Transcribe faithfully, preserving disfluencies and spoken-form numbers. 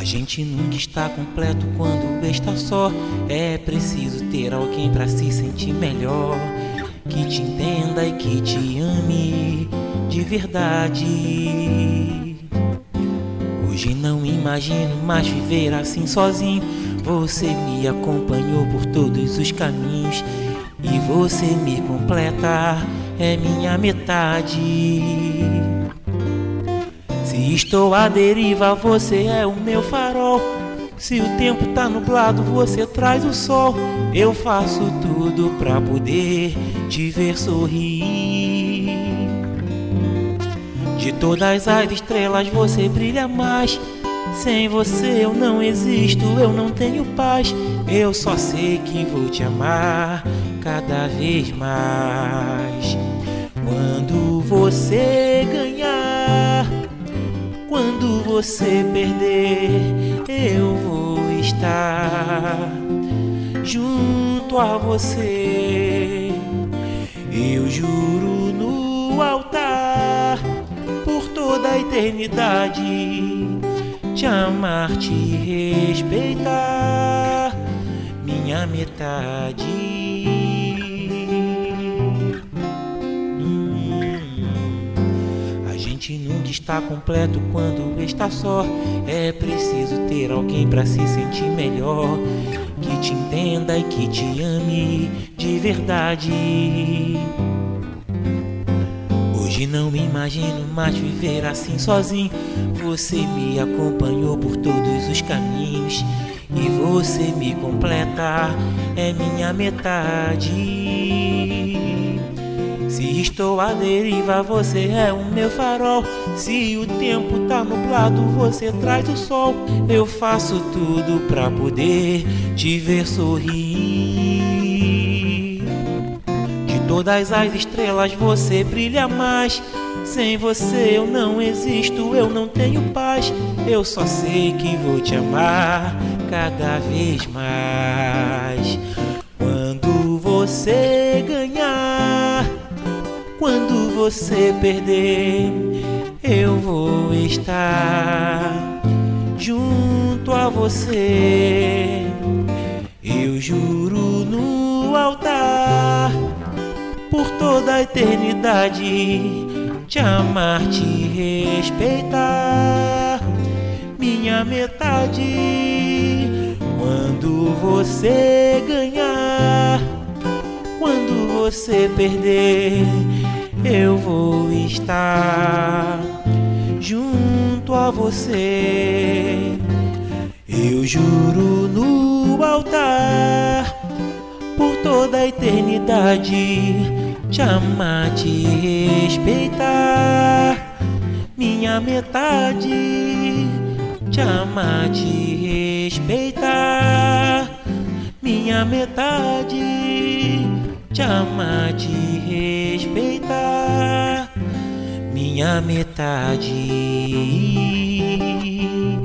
A gente nunca está completo quando está só. É preciso ter alguém pra se sentir melhor, que te entenda e que te ame de verdade. Hoje não imagino mais viver assim sozinho. Você me acompanhou por todos os caminhos e você me completa, é minha metade. Se estou à deriva, você é o meu farol. Se o tempo tá nublado, você traz o sol. Eu faço tudo pra poder te ver sorrir. De todas as estrelas você brilha mais. Sem você eu não existo, eu não tenho paz. Eu só sei que vou te amar cada vez mais. Quando você ganhar, quando você perder, eu vou estar junto a você. Eu juro no altar, por toda a eternidade, te amar, te respeitar, minha metade. A gente nunca está completo quando está só. É preciso ter alguém pra se sentir melhor, que te entenda e que te ame de verdade. Hoje não me imagino mais viver assim sozinho. Você me acompanhou por todos os caminhos e você me completa, é minha metade. Se estou à deriva, você é o meu farol. Se o tempo tá nublado, você traz o sol. Eu faço tudo pra poder te ver sorrir. De todas as estrelas você brilha mais. Sem você eu não existo, eu não tenho paz. Eu só sei que vou te amar cada vez mais. Quando você ganhar, quando você perder, eu vou estar junto a você. Eu juro no altar, por toda a eternidade, te amar, te respeitar, minha metade. Quando você ganhar, quando você perder, eu vou estar junto a você. Eu juro no altar, por toda a eternidade, te amar, te respeitar, minha metade. Te amar, te respeitar, minha metade. Te amar, te respeitar, minha metade.